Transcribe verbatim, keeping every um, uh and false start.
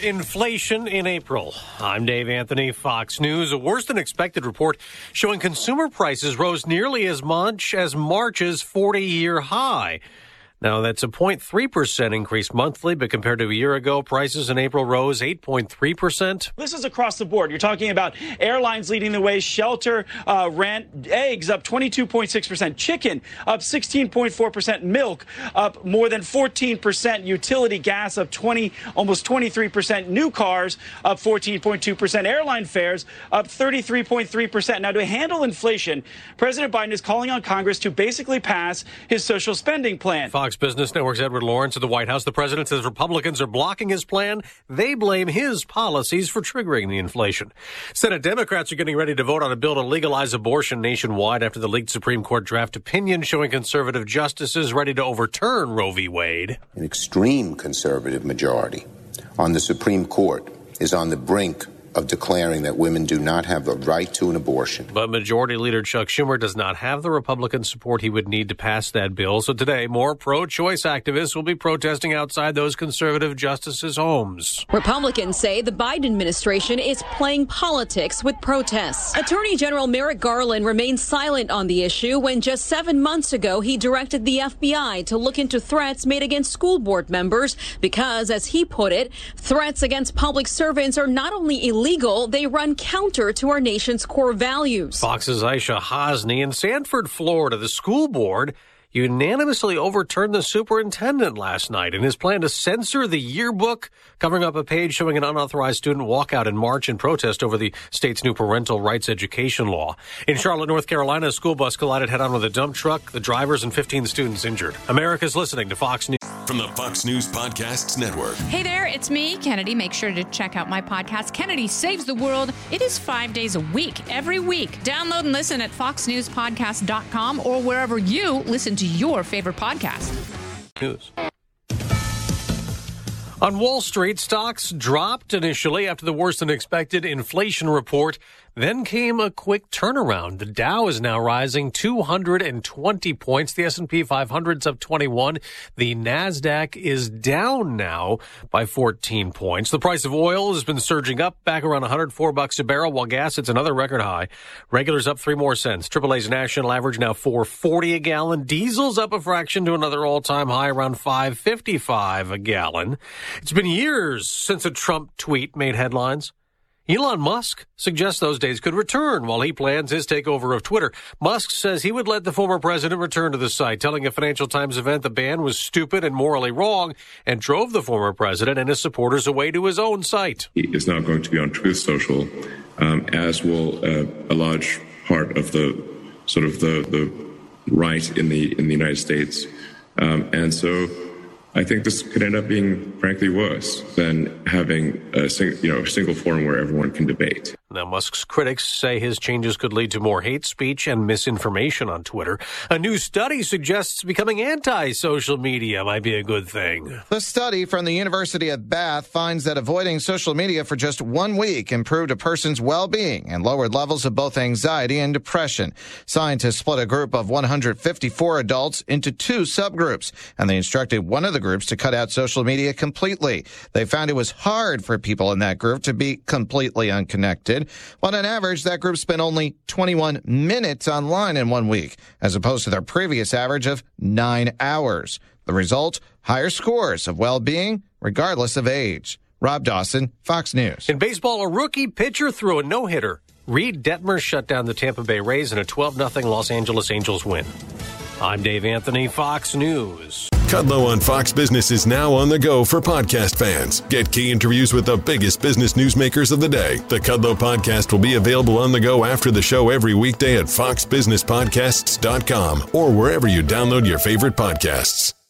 inflation in April. I'm Dave Anthony, Fox News. A worse-than-expected report showing consumer prices rose nearly as much as March's forty-year high. Now, that's a zero point three percent increase monthly, but compared to a year ago, prices in April rose eight point three percent. This is across the board. You're talking about airlines leading the way, shelter, uh, rent, eggs up twenty-two point six percent, chicken up sixteen point four percent, milk up more than fourteen percent, utility gas up twenty, almost twenty-three percent, new cars up fourteen point two percent, airline fares up thirty-three point three percent. Now, to handle inflation, President Biden is calling on Congress to basically pass his social spending plan. Fox Business Network's Edward Lawrence at the White House. The president says Republicans are blocking his plan. They blame his policies for triggering the inflation. Senate Democrats are getting ready to vote on a bill to legalize abortion nationwide after the leaked Supreme Court draft opinion showing conservative justices ready to overturn Roe v. Wade. An extreme conservative majority on the Supreme Court is on the brink of declaring that women do not have the right to an abortion. But Majority Leader Chuck Schumer does not have the Republican support he would need to pass that bill. So today, more pro-choice activists will be protesting outside those conservative justices' homes. Republicans say the Biden administration is playing politics with protests. Attorney General Merrick Garland remains silent on the issue when just seven months ago he directed the F B I to look into threats made against school board members because, as he put it, threats against public servants are not only illegal, Illegal, they run counter to our nation's core values. Fox's Aisha Hosni in Sanford, Florida. The school board unanimously overturned the superintendent last night in his plan to censor the yearbook, covering up a page showing an unauthorized student walkout in March in protest over the state's new parental rights education law. In Charlotte, North Carolina, a school bus collided head-on with a dump truck. The drivers and fifteen students injured. America's listening to Fox News. From the Fox News Podcasts Network. Hey there, it's me, Kennedy. Make sure to check out my podcast, Kennedy Saves the World. It is five days a week, every week. Download and listen at fox news podcast dot com or wherever you listen to your favorite podcast. News. On Wall Street, stocks dropped initially after the worse-than-expected inflation report. Then came a quick turnaround. The Dow is now rising two hundred twenty points. The S and P five hundred is up twenty-one. The NASDAQ is down now by fourteen points. The price of oil has been surging up, back around one hundred four bucks a barrel, while gas hits another record high. Regular's up three more cents. triple A's national average now four forty a gallon. Diesel's up a fraction to another all-time high, around five fifty-five a gallon. It's been years since a Trump tweet made headlines. Elon Musk suggests those days could return while he plans his takeover of Twitter. Musk says he would let the former president return to the site, telling a Financial Times event the ban was stupid and morally wrong and drove the former president and his supporters away to his own site. He is now going to be on Truth Social, um, as will uh, a large part of the sort of the, the right in the in the United States. Um, and so I think this could end up being, frankly, worse than having a sing, you know, a single forum where everyone can debate. Now, Musk's critics say his changes could lead to more hate speech and misinformation on Twitter. A new study suggests becoming anti-social media might be a good thing. The study from the University of Bath finds that avoiding social media for just one week improved a person's well-being and lowered levels of both anxiety and depression. Scientists split a group of one hundred fifty-four adults into two subgroups, and they instructed one of the groups to cut out social media completely. They found it was hard for people in that group to be completely unconnected. But on average, that group spent only twenty-one minutes online in one week, as opposed to their previous average of nine hours. The result, higher scores of well-being, regardless of age. Rob Dawson, Fox News. In baseball, a rookie pitcher threw a no-hitter. Reed Detmer shut down the Tampa Bay Rays in a twelve nothing Los Angeles Angels win. I'm Dave Anthony, Fox News. Kudlow on Fox Business is now on the go for podcast fans. Get key interviews with the biggest business newsmakers of the day. The Kudlow Podcast will be available on the go after the show every weekday at fox business podcasts dot com or wherever you download your favorite podcasts.